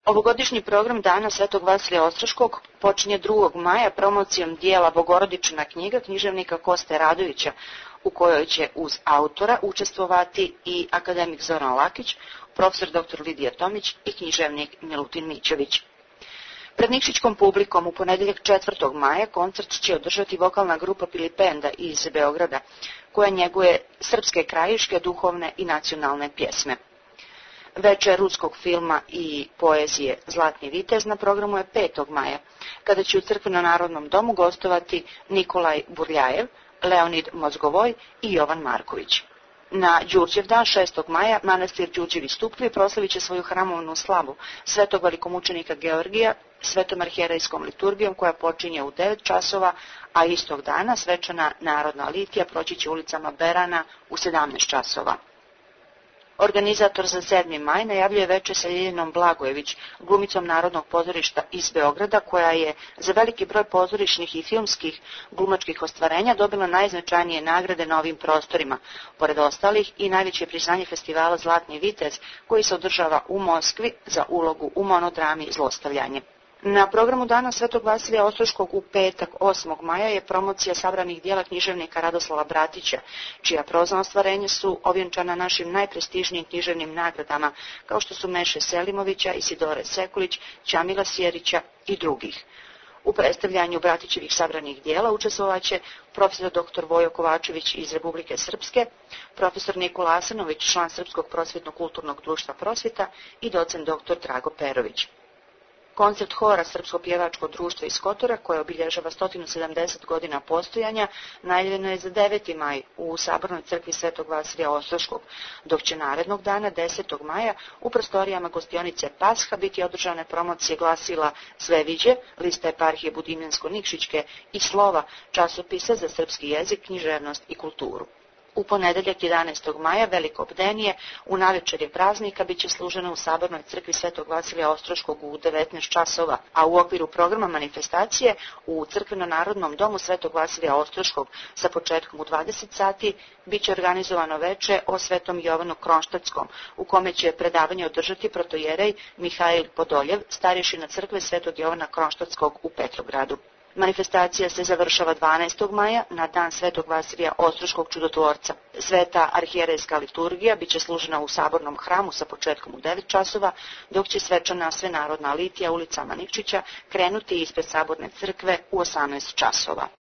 Ovogodišnji program Dana Svetog Vasilija Ostroškog počinje 2. maja promocijom dijela Bogorodična knjiga književnika Koste Radovića, u kojoj će uz autora učestvovati i akademik Zoran Lakić, profesor dr. Lidija Tomić i književnik Milutin Mićović. Pred nikšićkom publikom u ponedjeljak 4. maja koncert će održati vokalna grupa Pilipenda iz Beograda, koja njeguje srpske krajiške, duhovne i nacionalne pjesme. Večer ruskog filma i poezije Zlatni vitez na programu je 5. maja, kada će u Crkveno-narodnom domu gostovati Nikolaj Burljajev, Leonid Mozgovoj i Jovan Marković. Na Đurđevdan 6. maja manastir Đurđevi Stuplji proslavit će svoju hramovnu slavu svetog velikomučenika Georgija svetom arhijerejskom liturgijom koja počinje u 9 časova, a istog dana svečana narodna litija proći će ulicama Berana u 17 časova. Organizator za 7. maj najavljuje večer sa Ljiljanom Blagojević, glumicom Narodnog pozorišta iz Beograda, koja je za veliki broj pozorišnih i filmskih glumačkih ostvarenja dobila najznačajnije nagrade na ovim prostorima, pored ostalih i najveće priznanje festivala Zlatni vitez, koji se održava u Moskvi za ulogu u monodrami Zlostavljanje. Na programu Dana Svetog Vasilija Ostroškog u petak 8. maja je promocija sabranih dijela književnika Radoslava Bratića, čija prozna ostvarenja su ovjenčana našim najprestižnijim književnim nagradama, kao što su Meše Selimovića, Isidore Sekulić, Ćamila Sjerića i drugih. U predstavljanju Bratićevih sabranih dijela učestvovaće profesor dr. Vojo Kovačević iz Republike Srpske, profesor Nikola Asanović, član Srpskog prosvjetno-kulturnog društva Prosvjeta i docent dr. Drago Perović. Koncert hora Srpsko pjevačko društvo iz Kotora, koje obilježava 170 godina postojanja, najavljeno je za 9. maj u Sabornoj crkvi Svetog Vasilija Ostroškog, dok će narednog dana 10. maja u prostorijama gostionice Pasha biti održane promocije glasila Sveviđe, lista eparhije Budimljansko-Nikšićke i Slova, časopisa za srpski jezik, književnost i kulturu. U ponedjeljak 11. maja, veliko bdenije, u navečerje praznika biće služeno u Sabornoj crkvi Svetog Vasilija Ostroškog u 19 časova, a u okviru programa manifestacije u Crkveno-narodnom domu Svetog Vasilija Ostroškog sa početkom u 20 sati biće organizovano veče o Svetom Jovanu Kronštatskom, u kome će predavanje održati protojerej Mihajl Podoljev, starješina crkve Svetog Jovana Kronštatskog u Petrogradu. Manifestacija se završava 12. maja na dan Svetog Vasilija Ostroškog čudotvorca. Sveta arhijerejska liturgija biće služena u Sabornom hramu sa početkom u 9 časova, dok će svečana svenarodna litija ulicama Nikšića krenuti ispred Saborne crkve u 18 časova.